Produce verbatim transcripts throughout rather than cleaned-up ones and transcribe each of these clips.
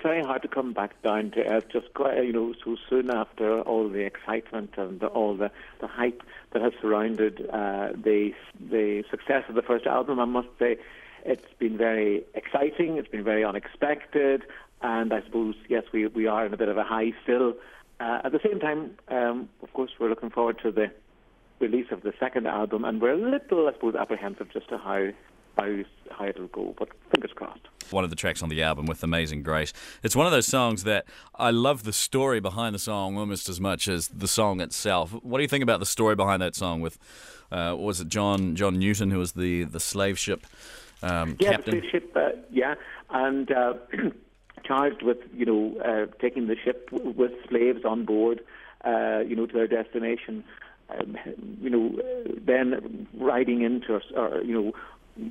very hard to come back down to earth just quite, you know, so soon after all the excitement and the, all the, the hype that has surrounded uh, the the success of the first album. I must say, it's been very exciting. It's been very unexpected, and I suppose yes, we we are in a bit of a high still. Uh, at the same time, um, of course, we're looking forward to the release of the second album, and we're a little, I suppose, apprehensive just to how how how it'll go. But fingers crossed. One of the tracks on the album with Amazing Grace. It's one of those songs that I love the story behind the song almost as much as the song itself. What do you think about the story behind that song with, uh, what was it, John John Newton, who was the, the slave ship um, yeah, captain? Yeah, the slave ship, uh, yeah, and uh, charged with, you know, uh, taking the ship w- with slaves on board, uh, you know, to their destination. Um, you know, then riding into, a, or, you know,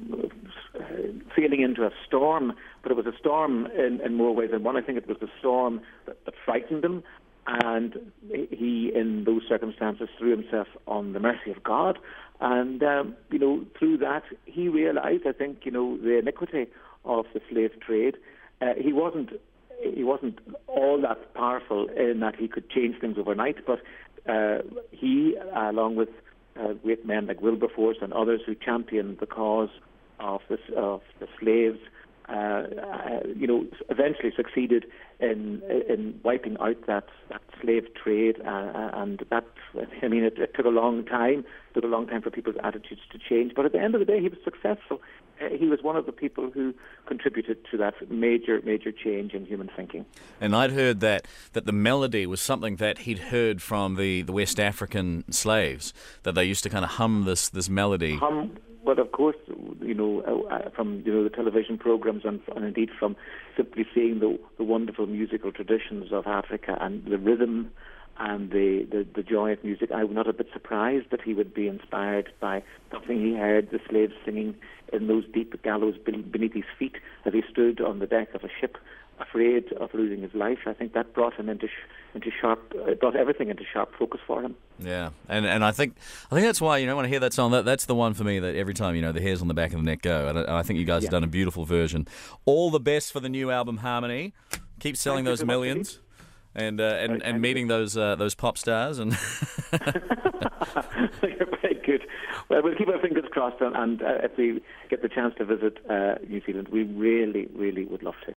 sailing into a storm, but it was a storm in, in more ways than one. I think it was the storm that, that frightened him, and he, in those circumstances, threw himself on the mercy of God. And, um, you know, through that, he realized, I think, you know, the iniquity of the slave trade. Uh, he wasn't he wasn't all that powerful in that he could change things overnight, but uh, he, along with Uh, great men like Wilberforce and others who championed the cause of the, of the slaves, uh, uh, you know, eventually succeeded in in wiping out that, that slave trade, uh, and that, I mean, it, it took a long time, it took a long time for people's attitudes to change, but at the end of the day, he was successful. Uh, he was one of the people who contributed to that major, major change in human thinking. And I'd heard that, that the melody was something that he'd heard from the, the West African slaves, that they used to kind of hum this, this melody. Hum, but of course, you know, uh, from you know the television programs and, and indeed from simply seeing the, the wonderful musical traditions of Africa and the rhythm and the, the, the joy of music, I was not a bit surprised that he would be inspired by something he heard the slaves singing in those deep gallows beneath his feet as he stood on the deck of a ship, afraid of losing his life. I think that brought him into sh- into sharp, uh, brought everything into sharp focus for him. Yeah, and and I think I think that's why, you know, when I hear that song, that that's the one for me that every time, you know, the hairs on the back of the neck go. And I, and I think you guys yeah. have done a beautiful version. All the best for the new album, Harmony. Keep selling Thank those millions. And uh, and, and meeting those uh, those pop stars and You're very good. Well, we'll keep our fingers crossed, and, and uh, if we get the chance to visit uh, New Zealand, we really, really would love to.